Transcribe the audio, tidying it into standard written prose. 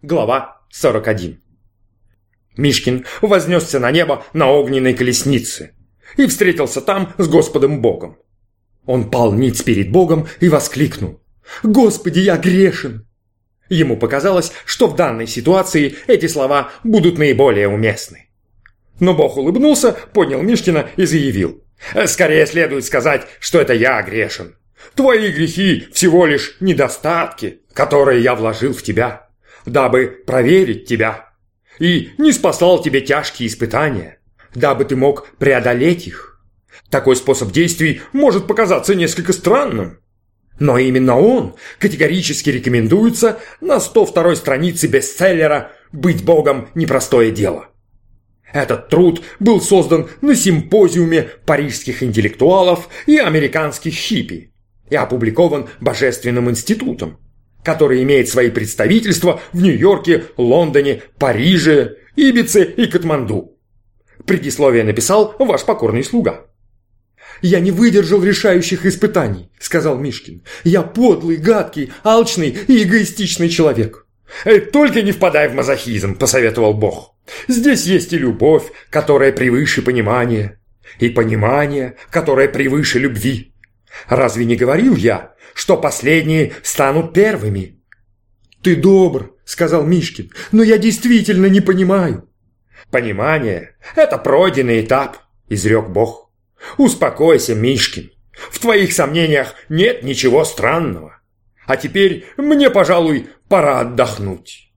Глава 41. Мишкин вознесся на небо на огненной колеснице и встретился там с Господом Богом. Он пал ниц перед Богом и воскликнул: «Господи, я грешен!» Ему показалось, что в данной ситуации эти слова будут наиболее уместны. Но Бог улыбнулся, поднял Мишкина и заявил: «Скорее следует сказать, что это я грешен. Твои грехи всего лишь недостатки, которые я вложил в тебя, дабы проверить тебя, и не спасал тебе тяжкие испытания, дабы ты мог преодолеть их. Такой способ действий может показаться несколько странным, но именно он категорически рекомендуется на 102-й странице бестселлера «Быть Богом – непростое дело». Этот труд был создан на симпозиуме парижских интеллектуалов и американских хиппи и опубликован Божественным институтом, который имеет свои представительства в Нью-Йорке, Лондоне, Париже, Ибице и Катманду. Предисловие написал ваш покорный слуга. «Я не выдержал решающих испытаний», — сказал Мишкин. «Я подлый, гадкий, алчный и эгоистичный человек». «Только не впадай в мазохизм», — посоветовал Бог. «Здесь есть и любовь, которая превыше понимания, и понимание, которое превыше любви. Разве не говорил я, что последние станут первыми?» «Ты добр», — сказал Мишкин, — «но я действительно не понимаю». «Понимание — это пройденный этап», — изрек Бог. «Успокойся, Мишкин, в твоих сомнениях нет ничего странного. А теперь мне, пожалуй, пора отдохнуть».